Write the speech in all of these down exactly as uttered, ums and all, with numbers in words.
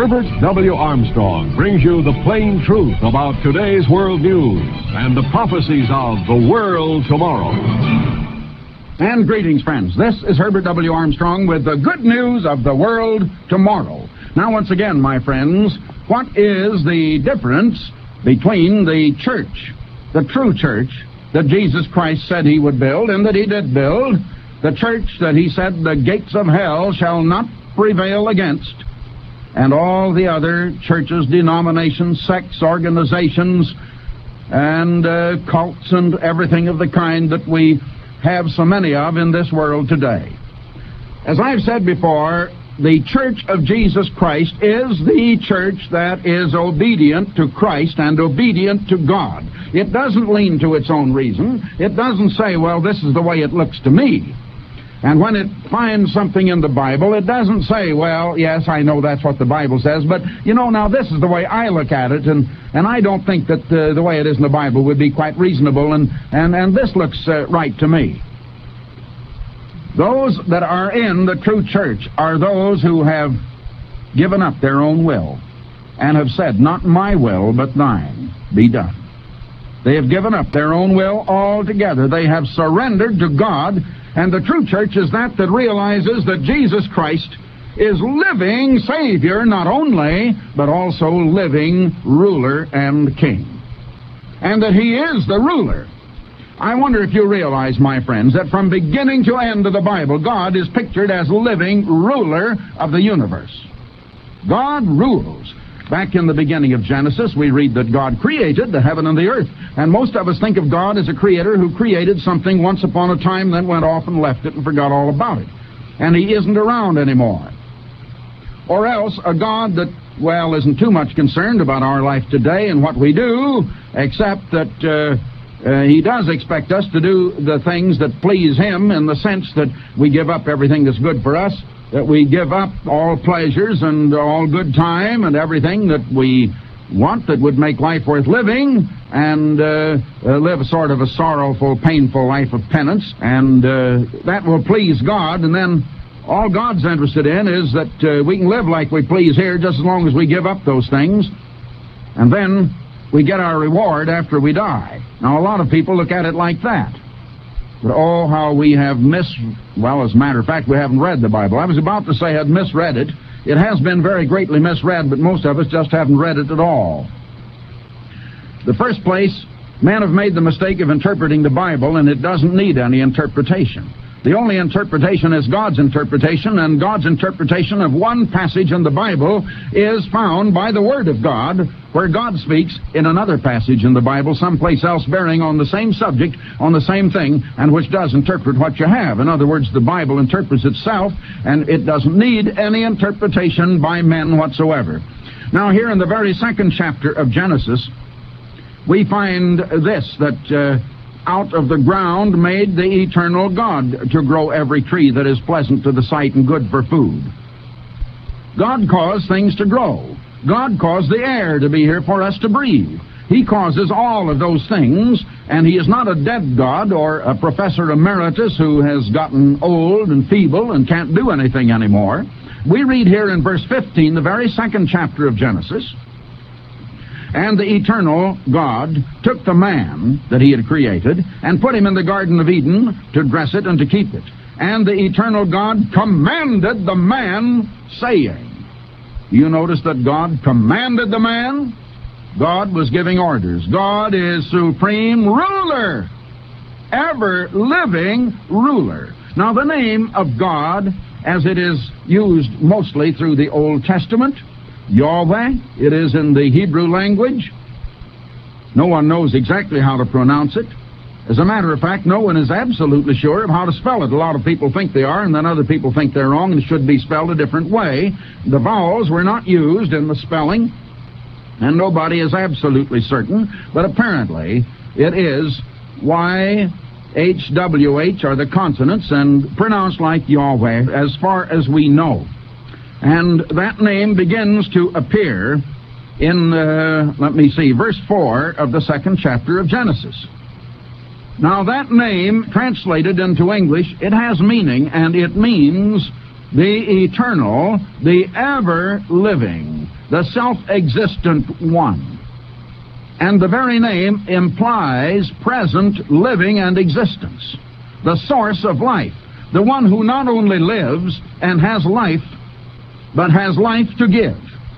Herbert W. Armstrong brings you the plain truth about today's world news and the prophecies of the world tomorrow. And greetings, friends. This is Herbert W. Armstrong with the good news of the world tomorrow. Now, once again, my friends, what is the difference between the church, the true church, that Jesus Christ said he would build and that he did build, the church that he said the gates of hell shall not prevail against, and all the other churches, denominations, sects, organizations, and uh, cults and everything of the kind that we have so many of in this world today. As I've said before, the Church of Jesus Christ is the church that is obedient to Christ and obedient to God. It doesn't lean to its own reason. It doesn't say, well, this is the way it looks to me. And when it finds something in the Bible, it doesn't say, well, yes, I know that's what the Bible says, but, you know, now this is the way I look at it, and, and I don't think that uh, the way it is in the Bible would be quite reasonable, and, and, and this looks uh, right to me. Those that are in the true church are those who have given up their own will and have said, not my will, but thine be done. They have given up their own will altogether. They have surrendered to God. And the true church is that that realizes that Jesus Christ is living Savior, not only, but also living ruler and King. And that he is the ruler. I wonder if you realize, my friends, that from beginning to end of the Bible, God is pictured as living ruler of the universe. God rules. Back in the beginning of Genesis, we read that God created the heaven and the earth. And most of us think of God as a creator who created something once upon a time, then went off and left it and forgot all about it. And he isn't around anymore. Or else a God that, well, isn't too much concerned about our life today and what we do, except that uh, uh, he does expect us to do the things that please him, in the sense that we give up everything that's good for us, that we give up all pleasures and all good time and everything that we want that would make life worth living, and uh, uh, live a sort of a sorrowful, painful life of penance, and uh, that will please God. And then all God's interested in is that uh, we can live like we please here just as long as we give up those things, and then we get our reward after we die. Now, a lot of people look at it like that. But oh, how we have mis... Well, as a matter of fact, we haven't read the Bible. I was about to say I had misread it. It has been very greatly misread, but most of us just haven't read it at all. The first place, men have made the mistake of interpreting the Bible, and it doesn't need any interpretation. The only interpretation is God's interpretation, and God's interpretation of one passage in the Bible is found by the Word of God, where God speaks in another passage in the Bible, someplace else bearing on the same subject, on the same thing, and which does interpret what you have. In other words, the Bible interprets itself, and it doesn't need any interpretation by men whatsoever. Now, here in the very second chapter of Genesis, we find this, that uh, out of the ground made the eternal God to grow every tree that is pleasant to the sight and good for food. God caused things to grow. God caused the air to be here for us to breathe. He causes all of those things, and he is not a dead God or a professor emeritus who has gotten old and feeble and can't do anything anymore. We read here in verse fifteen, the very second chapter of Genesis, and the eternal God took the man that he had created and put him in the Garden of Eden to dress it and to keep it. And the eternal God commanded the man, saying... You notice that God commanded the man? God was giving orders. God is supreme ruler, ever-living ruler. Now, the name of God, as it is used mostly through the Old Testament, Yahweh, it is in the Hebrew language. No one knows exactly how to pronounce it. As a matter of fact, no one is absolutely sure of how to spell it. A lot of people think they are, and then other people think they're wrong and it should be spelled a different way. The vowels were not used in the spelling, and nobody is absolutely certain, but apparently it is Y H W H are the consonants and pronounced like Yahweh as far as we know. And that name begins to appear in, uh, let me see, verse four of the second chapter of Genesis. Now, that name, translated into English, it has meaning, and it means the eternal, the ever-living. the self-existent one. And the very name implies present living and existence, the source of life, the one who not only lives and has life, but has life to give.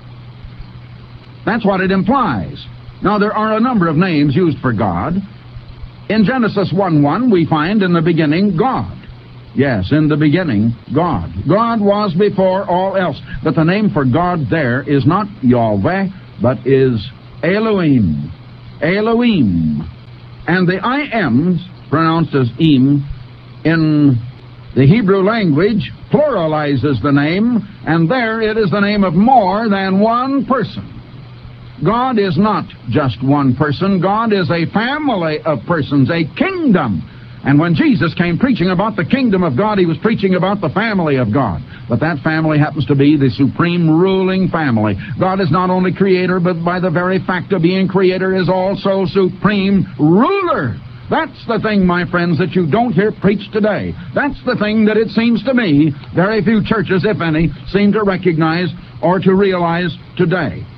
That's what it implies. Now, there are a number of names used for God. In Genesis one one, we find in the beginning God. Yes, in the beginning, God. God was before all else. But the name for God there is not Yahweh, but is Elohim. Elohim. And the I M's, pronounced as Im, in the Hebrew language, pluralizes the name, and there it is the name of more than one person. God is not just one person. God is a family of persons, a kingdom. And when Jesus came preaching about the kingdom of God, he was preaching about the family of God. But that family happens to be the supreme ruling family. God is not only creator, but by the very fact of being creator is also supreme ruler. That's the thing, my friends, that you don't hear preached today. That's the thing that it seems to me very few churches, if any, seem to recognize or to realize today.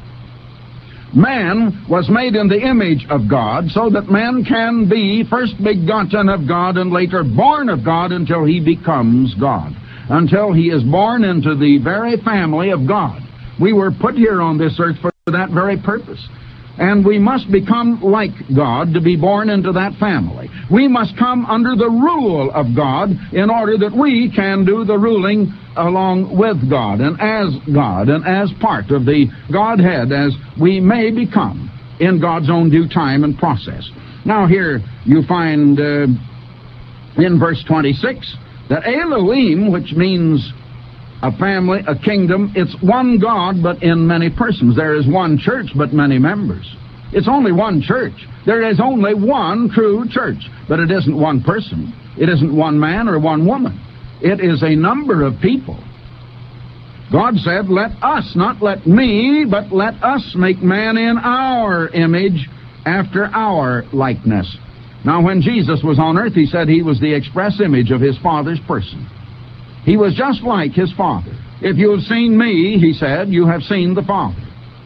Man was made in the image of God so that man can be first begotten of God and later born of God until he becomes God, until he is born into the very family of God. We were put here on this earth for that very purpose. And we must become like God to be born into that family. We must come under the rule of God in order that we can do the ruling along with God and as God and as part of the Godhead as we may become in God's own due time and process. Now here you find uh, in verse twenty-six that Elohim, which means a family, a kingdom, it's one God, but in many persons. There is one church, but many members. It's only one church. There is only one true church, but it isn't one person. It isn't one man or one woman. It is a number of people. God said, let us, not let me, but let us make man in our image, after our likeness. Now, when Jesus was on earth, he said he was the express image of his Father's person. He was just like his Father. If you have seen me, he said, you have seen the Father.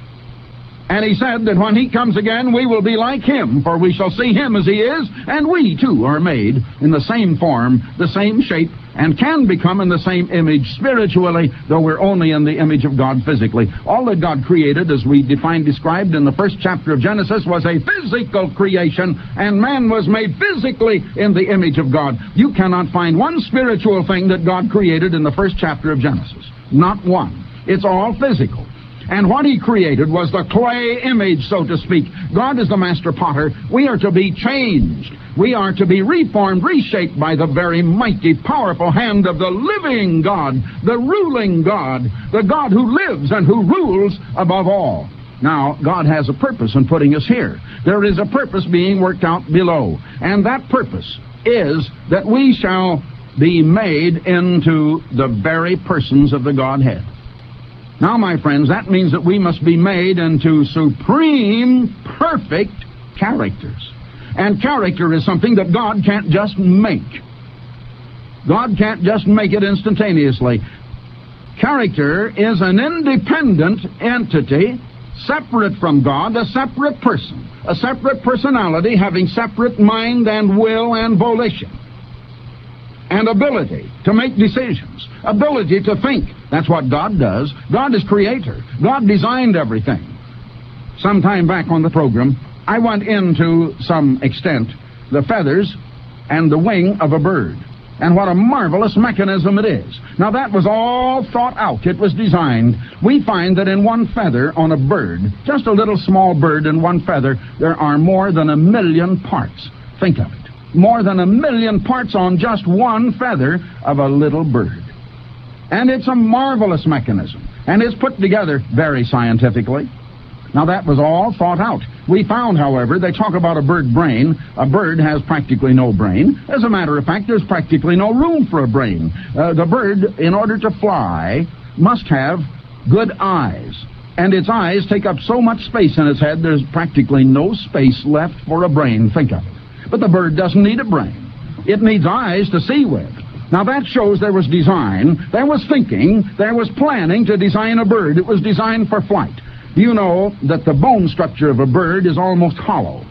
And he said that when he comes again, we will be like him, for we shall see him as he is, and we too are made in the same form, the same shape, and can become in the same image spiritually, though we're only in the image of God physically. All that God created, as we defined, described in the first chapter of Genesis, was a physical creation, and man was made physically in the image of God. You cannot find one spiritual thing that God created in the first chapter of Genesis. Not one. It's all physical. And what he created was the clay image, so to speak. God is the master potter. We are to be changed. We are to be reformed, reshaped by the very mighty, powerful hand of the living God, the ruling God, the God who lives and who rules above all. Now, God has a purpose in putting us here. There is a purpose being worked out below. And that purpose is that we shall be made into the very persons of the Godhead. Now, my friends, that means that we must be made into supreme, perfect characters. And character is something that God can't just make. God can't just make it instantaneously. Character is an independent entity, separate from God, a separate person, a separate personality having separate mind and will and volition. And ability to make decisions, ability to think. That's what God does. God is creator. God designed everything. Some time back on the program, I went into some extent the feathers and the wing of a bird. And what a marvelous mechanism it is. Now that was all thought out. It was designed. We find that in one feather on a bird, just a little small bird in one feather, there are more than a million parts. Think of it. More than a million parts on just one feather of a little bird. And it's a marvelous mechanism. And it's put together very scientifically. Now that was all thought out. We found, however, they talk about a bird brain. A bird has practically no brain. As a matter of fact, there's practically no room for a brain. Uh, the bird, in order to fly, must have good eyes. And its eyes take up so much space in its head, there's practically no space left for a brain. Think of it. But the bird doesn't need a brain. It needs eyes to see with. Now that shows there was design, there was thinking, there was planning to design a bird. It was designed for flight. You know that the bone structure of a bird is almost hollow.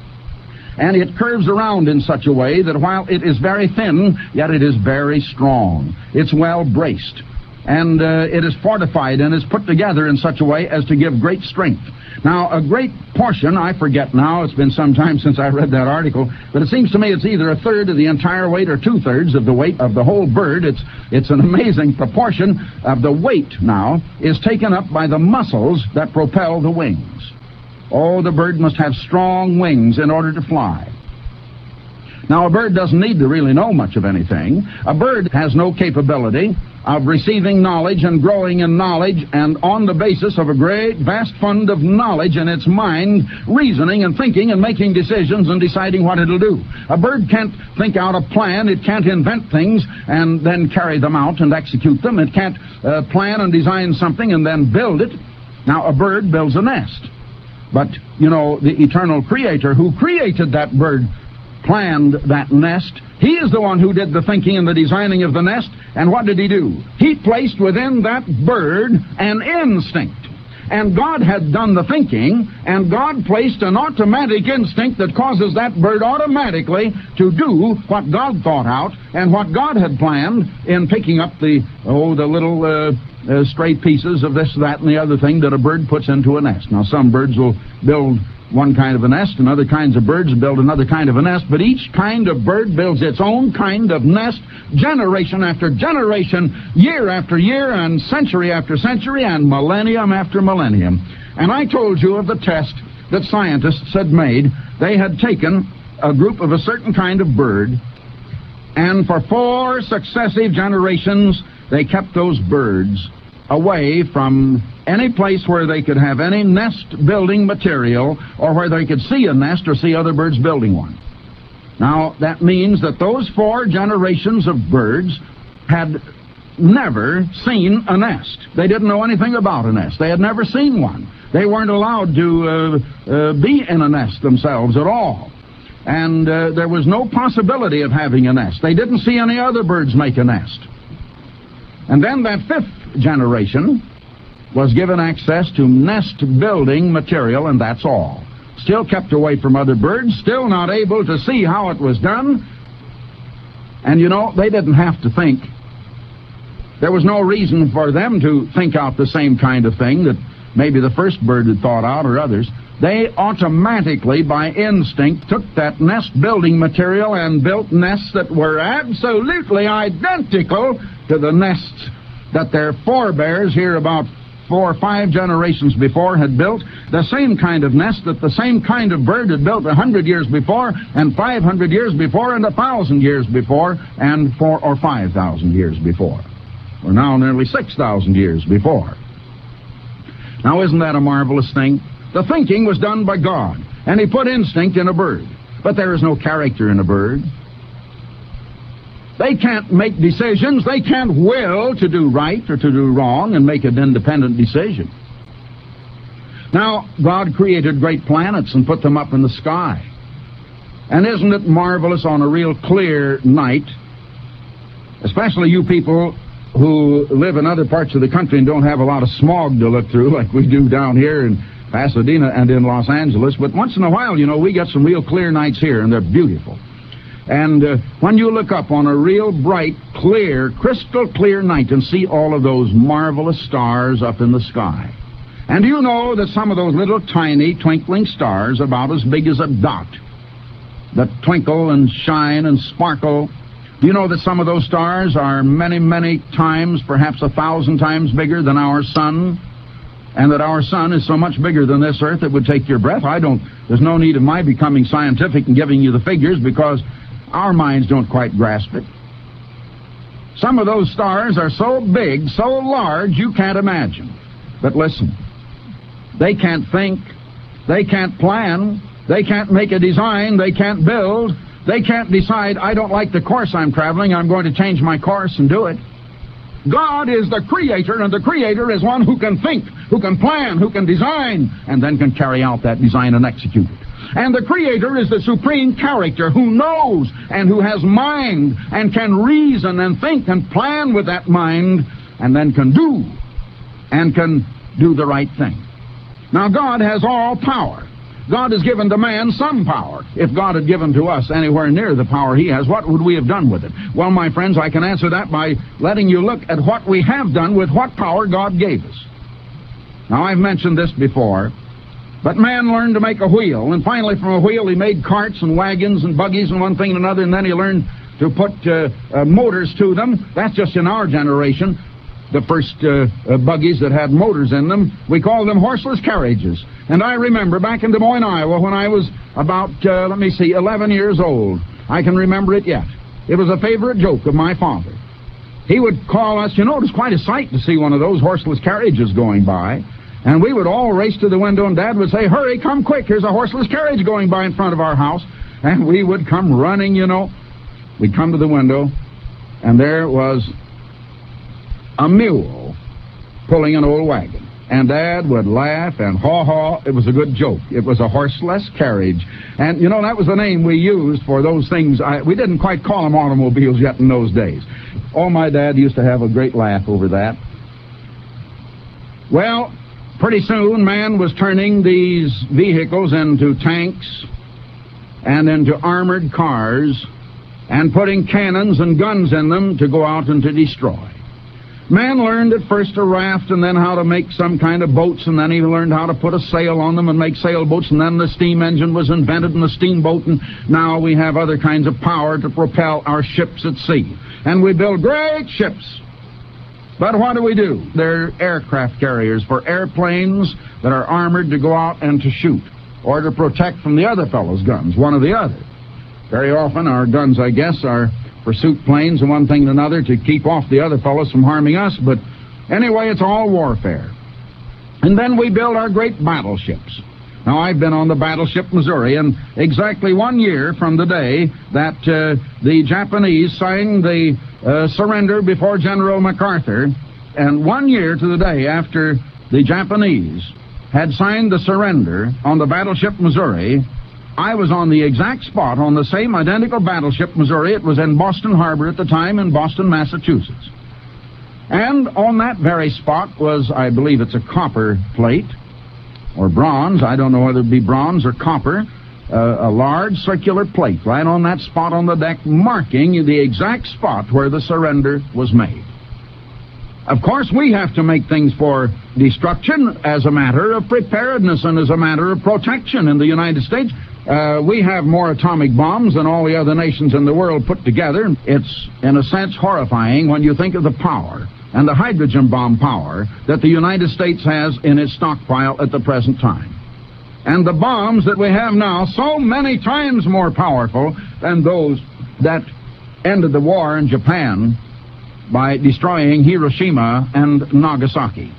And it curves around in such a way that while it is very thin, yet it is very strong. It's well braced. And uh, it is fortified and is put together in such a way as to give great strength. Now, a great portion, I forget now, it's been some time since I read that article, but it seems to me it's either a third of the entire weight or two-thirds of the weight of the whole bird. It's, it's an amazing proportion of the weight now is taken up by the muscles that propel the wings. Oh, the bird must have strong wings in order to fly. Now, a bird doesn't need to really know much of anything. A bird has no capability of receiving knowledge and growing in knowledge, and on the basis of a great, vast fund of knowledge in its mind, reasoning and thinking and making decisions and deciding what it'll do. A bird can't think out a plan. It can't invent things and then carry them out and execute them. It can't uh, plan and design something and then build it. Now, a bird builds a nest. But, you know, the eternal Creator who created that bird planned that nest. He is the one who did the thinking and the designing of the nest. And what did he do? He placed within that bird an instinct. And God had done the thinking, and God placed an automatic instinct that causes that bird automatically to do what God thought out and what God had planned in picking up the, oh, the little uh, uh, stray pieces of this, that, and the other thing that a bird puts into a nest. Now, some birds will build one kind of a nest, and other kinds of birds build another kind of a nest, but each kind of bird builds its own kind of nest, generation after generation, year after year, and century after century, and millennium after millennium. And I told you of the test that scientists had made. They had taken a group of a certain kind of bird, and for four successive generations, they kept those birds away from any place where they could have any nest-building material or where they could see a nest or see other birds building one. Now, that means that those four generations of birds had never seen a nest. They didn't know anything about a nest. They had never seen one. They weren't allowed to uh, uh, be in a nest themselves at all. And uh, there was no possibility of having a nest. They didn't see any other birds make a nest. And then that fifth generation was given access to nest-building material, and that's all. Still kept away from other birds, still not able to see how it was done. And, you know, they didn't have to think. There was no reason for them to think out the same kind of thing that maybe the first bird had thought out or others. They automatically, by instinct, took that nest-building material and built nests that were absolutely identical to the nests that their forebears here about four or five generations before had built, the same kind of nest that the same kind of bird had built a hundred years before, and five hundred years before, and a thousand years before, and four or five thousand years before. We're now nearly six thousand years before. Now, isn't that a marvelous thing? The thinking was done by God, and He put instinct in a bird. But there is no character in a bird. They can't make decisions. They can't will to do right or to do wrong and make an independent decision. Now, God created great planets and put them up in the sky. And isn't it marvelous on a real clear night, especially you people who live in other parts of the country and don't have a lot of smog to look through like we do down here in Pasadena and in Los Angeles, but once in a while, you know, we get some real clear nights here, and they're beautiful. And uh, when you look up on a real bright, clear, crystal clear night and see all of those marvelous stars up in the sky, and you know that some of those little tiny twinkling stars, about as big as a dot, that twinkle and shine and sparkle, you know that some of those stars are many, many times, perhaps a thousand times bigger than our sun, and that our sun is so much bigger than this earth it would take your breath. I don't, there's no need of my becoming scientific and giving you the figures, because our minds don't quite grasp it. Some of those stars are so big, so large, you can't imagine. But listen, they can't think, they can't plan, they can't make a design, they can't build, they can't decide, I don't like the course I'm traveling, I'm going to change my course and do it. God is the Creator, and the Creator is one who can think, who can plan, who can design, and then can carry out that design and execute it. And the Creator is the supreme character who knows and who has mind and can reason and think and plan with that mind, and then can do and can do the right thing. Now, God has all power. God has given to man some power. If God had given to us anywhere near the power he has, what would we have done with it? Well, my friends, I can answer that by letting you look at what we have done with what power God gave us. Now, I've mentioned this before, but man learned to make a wheel, and finally from a wheel he made carts and wagons and buggies and one thing and another, and then he learned to put uh, uh, motors to them. That's just in our generation. The first uh, uh, buggies that had motors in them, we called them horseless carriages. And I remember back in Des Moines, Iowa, when I was about, uh, let me see, eleven years old. I can remember it yet. It was a favorite joke of my father. He would call us, you know, it was quite a sight to see one of those horseless carriages going by. And we would all race to the window, and Dad would say, hurry, come quick, here's a horseless carriage going by in front of our house. And we would come running, you know. We'd come to the window, and there was a mule pulling an old wagon. And Dad would laugh and haw-haw. It was a good joke. It was a horseless carriage. And, you know, that was the name we used for those things. I, we didn't quite call them automobiles yet in those days. Oh, my dad used to have a great laugh over that. Well, pretty soon man was turning these vehicles into tanks and into armored cars and putting cannons and guns in them to go out and to destroy. Man learned at first to raft and then how to make some kind of boats, and then he learned how to put a sail on them and make sailboats, and then the steam engine was invented and the steamboat, and now we have other kinds of power to propel our ships at sea. And we build great ships. But what do we do? They're aircraft carriers for airplanes that are armored to go out and to shoot, or to protect from the other fellow's guns, one or the other. Very often our guns, I guess, are pursuit planes and one thing and another to keep off the other fellows from harming us, but anyway, it's all warfare. And then we build our great battleships. Now, I've been on the battleship Missouri, and exactly one year from the day that uh, the Japanese signed the uh, surrender before General MacArthur, and one year to the day after the Japanese had signed the surrender on the battleship Missouri, I was on the exact spot on the same identical battleship Missouri. It was in Boston Harbor at the time, in Boston, Massachusetts. And on that very spot was, I believe it's a copper plate, or bronze, I don't know whether it be bronze or copper, uh, a large circular plate right on that spot on the deck, marking the exact spot where the surrender was made. Of course, we have to make things for destruction as a matter of preparedness and as a matter of protection in the United States. Uh, we have more atomic bombs than all the other nations in the world put together. It's, in a sense, horrifying when you think of the power and the hydrogen bomb power that the United States has in its stockpile at the present time. And the bombs that we have now, so many times more powerful than those that ended the war in Japan by destroying Hiroshima and Nagasaki.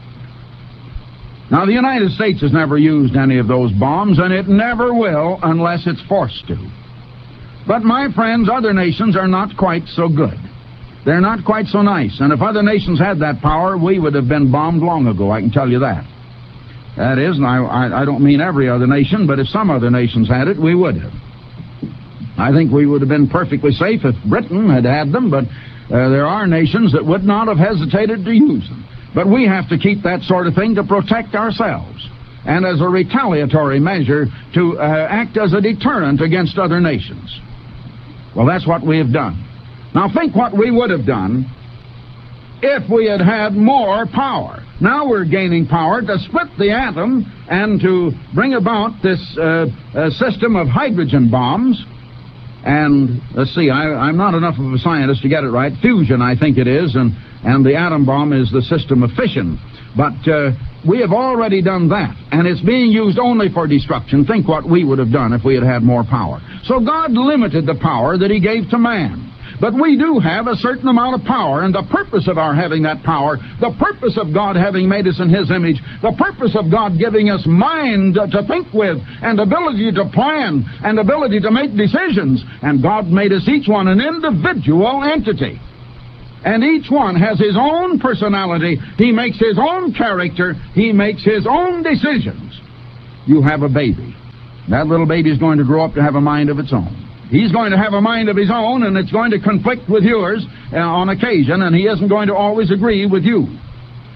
Now, the United States has never used any of those bombs, and it never will unless it's forced to. But, my friends, other nations are not quite so good. They're not quite so nice. And if other nations had that power, we would have been bombed long ago, I can tell you that. That is, and I, I, I don't mean every other nation, but if some other nations had it, we would have. I think we would have been perfectly safe if Britain had had them, but uh, there are nations that would not have hesitated to use them. But we have to keep that sort of thing to protect ourselves, and as a retaliatory measure to uh, act as a deterrent against other nations. Well, that's what we have done. Now think what we would have done if we had had more power. Now we're gaining power to split the atom and to bring about this uh, uh, system of hydrogen bombs. And let's see, I, I'm not enough of a scientist to get it right. Fusion, I think it is, and, and the atom bomb is the system of fission. But uh, we have already done that, and it's being used only for destruction. Think what we would have done if we had had more power. So God limited the power that he gave to man. But we do have a certain amount of power, and the purpose of our having that power, the purpose of God having made us in his image, the purpose of God giving us mind to think with, and ability to plan, and ability to make decisions, and God made us each one an individual entity. And each one has his own personality. He makes his own character. He makes his own decisions. You have a baby. That little baby is going to grow up to have a mind of its own. He's going to have a mind of his own, and it's going to conflict with yours uh, on occasion, and he isn't going to always agree with you.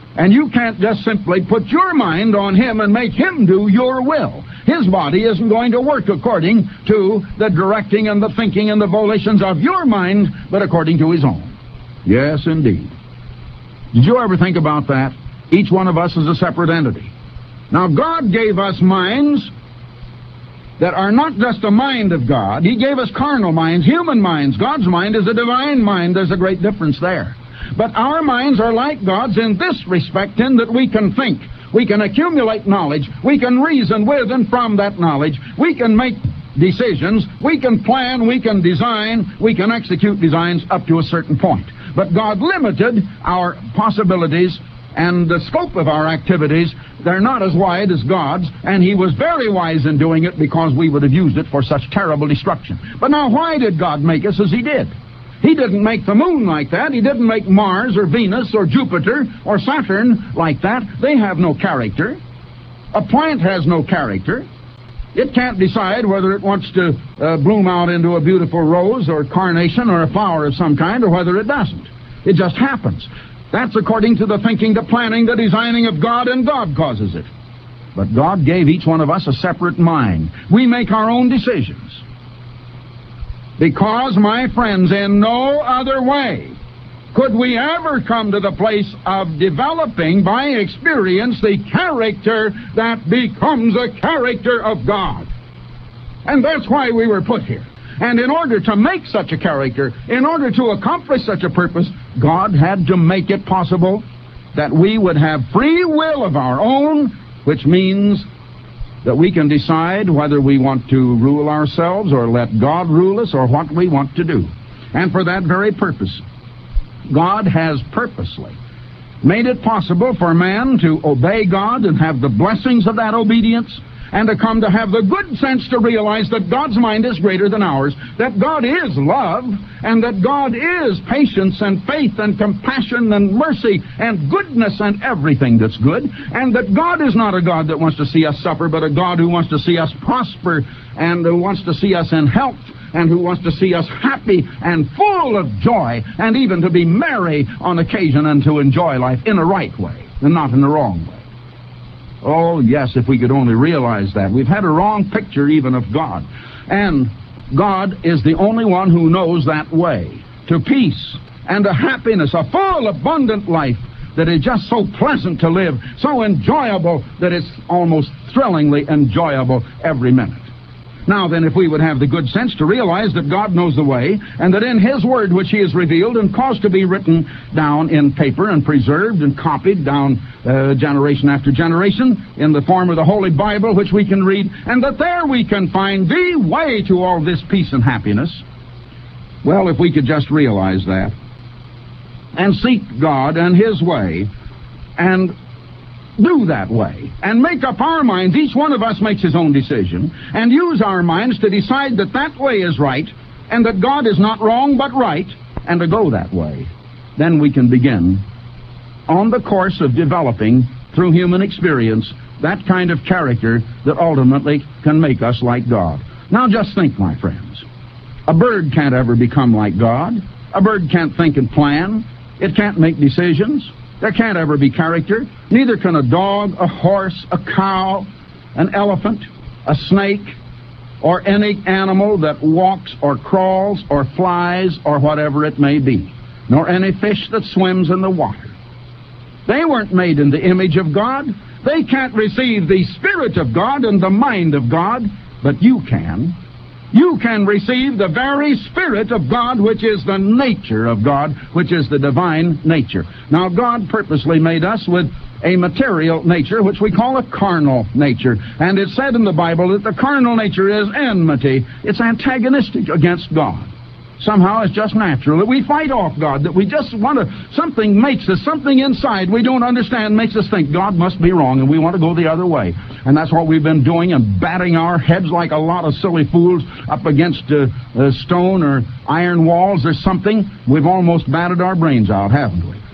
And you can't just simply put your mind on him and make him do your will. His body isn't going to work according to the directing and the thinking and the volitions of your mind, but according to his own. Yes, indeed. Did you ever think about that? Each one of us is a separate entity. Now, God gave us minds that are not just a mind of God. He gave us carnal minds, human minds. God's mind is a divine mind. There's a great difference there. But our minds are like God's in this respect, in that we can think, we can accumulate knowledge, we can reason with and from that knowledge, we can make decisions, we can plan, we can design, we can execute designs up to a certain point. But God limited our possibilities and the scope of our activities. They're not as wide as God's, and he was very wise in doing it because we would have used it for such terrible destruction. But now, why did God make us as he did? He didn't make the moon like that. He didn't make Mars or Venus or Jupiter or Saturn like that. They have no character. A plant has no character. It can't decide whether it wants to uh, bloom out into a beautiful rose or carnation or a flower of some kind, or whether it doesn't. It just happens. That's according to the thinking, the planning, the designing of God, and God causes it. But God gave each one of us a separate mind. We make our own decisions. Because, my friends, in no other way could we ever come to the place of developing by experience the character that becomes a character of God. And that's why we were put here. And in order to make such a character, in order to accomplish such a purpose, God had to make it possible that we would have free will of our own, which means that we can decide whether we want to rule ourselves or let God rule us, or what we want to do. And for that very purpose, God has purposely made it possible for man to obey God and have the blessings of that obedience, and to come to have the good sense to realize that God's mind is greater than ours, that God is love, and that God is patience and faith and compassion and mercy and goodness and everything that's good, and that God is not a God that wants to see us suffer, but a God who wants to see us prosper, and who wants to see us in health, and who wants to see us happy and full of joy, and even to be merry on occasion, and to enjoy life in a right way and not in the wrong way. Oh, yes, if we could only realize that. We've had a wrong picture even of God. And God is the only one who knows that way to peace and to happiness, a full, abundant life that is just so pleasant to live, so enjoyable that it's almost thrillingly enjoyable every minute. Now then, if we would have the good sense to realize that God knows the way, and that in his word which he has revealed and caused to be written down in paper and preserved and copied down uh, generation after generation in the form of the Holy Bible, which we can read, and that there we can find the way to all this peace and happiness. Well, if we could just realize that and seek God and his way and do that way, and make up our minds, each one of us makes his own decision, and use our minds to decide that that way is right, and that God is not wrong but right, and to go that way, then we can begin on the course of developing, through human experience, that kind of character that ultimately can make us like God. Now just think, my friends. A bird can't ever become like God. A bird can't think and plan. It can't make decisions. There can't ever be character. Neither can a dog, a horse, a cow, an elephant, a snake, or any animal that walks or crawls or flies or whatever it may be, nor any fish that swims in the water. They weren't made in the image of God. They can't receive the Spirit of God and the mind of God, but you can. You can receive the very Spirit of God, which is the nature of God, which is the divine nature. Now, God purposely made us with a material nature, which we call a carnal nature. And it's said in the Bible that the carnal nature is enmity. It's antagonistic against God. Somehow it's just natural that we fight off God, that we just want to, something makes us, something inside we don't understand makes us think God must be wrong, and we want to go the other way. And that's what we've been doing, and batting our heads like a lot of silly fools up against uh, uh, stone or iron walls or something. We've almost batted our brains out, haven't we?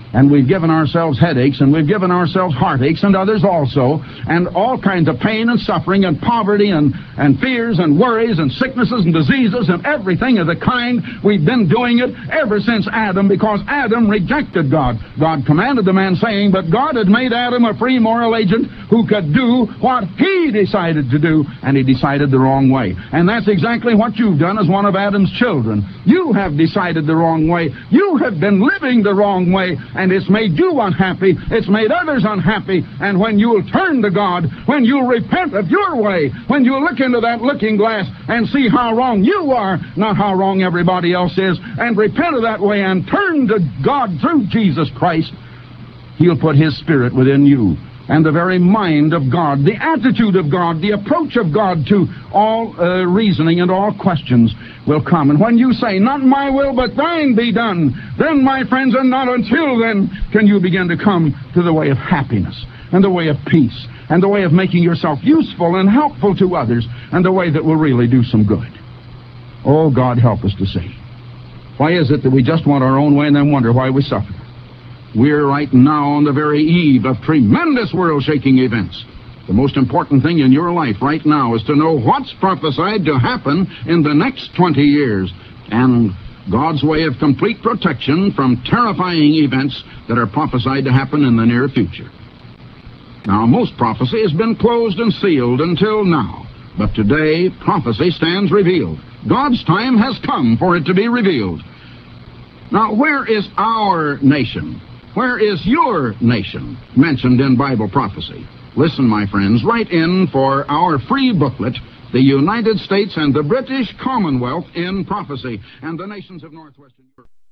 And we've given ourselves headaches, and we've given ourselves heartaches, and others also, and all kinds of pain and suffering and poverty and, and fears and worries and sicknesses and diseases and everything of the kind. We've been doing it ever since Adam, because Adam rejected God. God commanded the man, saying, but God had made Adam a free moral agent who could do what he decided to do, and he decided the wrong way. And that's exactly what you've done as one of Adam's children. You have decided the wrong way. You have been living the wrong way, and it's made you unhappy. It's made others unhappy. And when you'll turn to God, when you'll repent of your way, when you'll look into that looking glass and see how wrong you are, not how wrong everybody else is, and repent of that way and turn to God through Jesus Christ, He'll put His Spirit within you. And the very mind of God, the attitude of God, the approach of God to all uh, reasoning and all questions will come. And when you say, not my will, but thine be done, then, my friends, and not until then, can you begin to come to the way of happiness, and the way of peace, and the way of making yourself useful and helpful to others, and the way that will really do some good. Oh, God, help us to see. Why is it that we just want our own way and then wonder why we suffer? We're right now on the very eve of tremendous world-shaking events. The most important thing in your life right now is to know what's prophesied to happen in the next twenty years, and God's way of complete protection from terrifying events that are prophesied to happen in the near future. Now, most prophecy has been closed and sealed until now, but today prophecy stands revealed. God's time has come for it to be revealed. Now, where is our nation? Where is your nation mentioned in Bible prophecy? Listen, my friends, write in for our free booklet, The United States and the British Commonwealth in Prophecy, and the Nations of Northwestern Europe.